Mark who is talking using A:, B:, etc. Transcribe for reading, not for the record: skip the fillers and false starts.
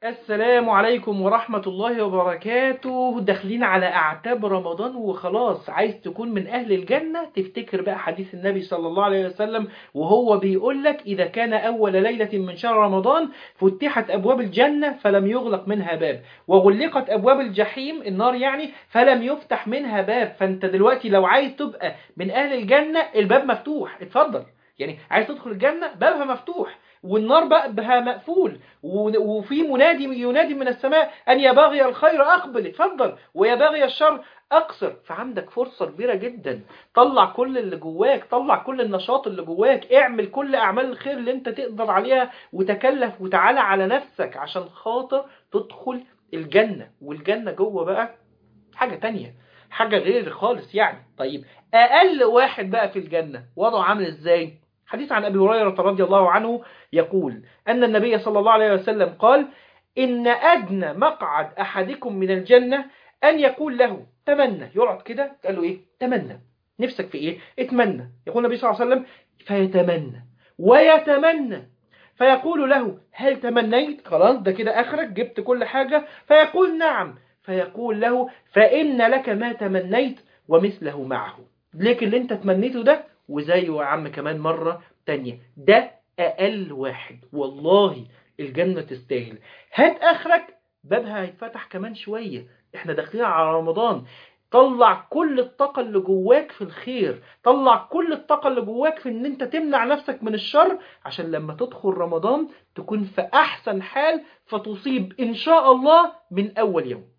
A: السلام عليكم ورحمة الله وبركاته. داخلين على أعتاب رمضان وخلاص، عايز تكون من أهل الجنة تفتكر بقى حديث النبي صلى الله عليه وسلم وهو بيقول لك: إذا كان أول ليلة من شهر رمضان فتحت أبواب الجنة فلم يغلق منها باب، وغلقت أبواب الجحيم النار يعني فلم يفتح منها باب. فأنت دلوقتي لو عايز تبقى من أهل الجنة الباب مفتوح، اتفضل. يعني عايز تدخل الجنة بابها مفتوح والنار بابها مقفول، وفي منادي ينادي من السماء أن يا باغي الخير أقبل، اتفضل، ويا باغي الشر أقصر. فعندك فرصة كبيرة جدا، طلع كل اللي جواك، طلع كل النشاط اللي جواك، اعمل كل أعمال الخير اللي انت تقدر عليها، وتكلف وتعالى على نفسك عشان خاطر تدخل الجنة. والجنة جوه بقى حاجة تانية، حاجة غير خالص يعني. طيب أقل واحد بقى في الجنة وضعه عامل ازاي؟ حديث عن أبي هريرة رضي الله عنه يقول أن النبي صلى الله عليه وسلم قال: إن أدنى مقعد أحدكم من الجنة أن يقول له تمنى. يقعد كده قال له إيه؟ تمنى، نفسك في إيه؟ اتمنى. يقول النبي صلى الله عليه وسلم: فيتمنى ويتمنى، فيقول له هل تمنيت؟ خلاص ده كده آخرك، جبت كل حاجة. فيقول نعم. فيقول له: فإن لك ما تمنيت ومثله معه، ليك اللي انت تمنيته ده وزيه يا عم كمان مرة تانية. ده أقل واحد. والله الجنة تستاهل. هات آخرك بابها هيتفتح كمان شوية. احنا داخلين على رمضان، طلع كل الطاقة اللي جواك في الخير، طلع كل الطاقة اللي جواك في ان انت تمنع نفسك من الشر، عشان لما تدخل رمضان تكون في احسن حال، فتصيب ان شاء الله من اول يوم.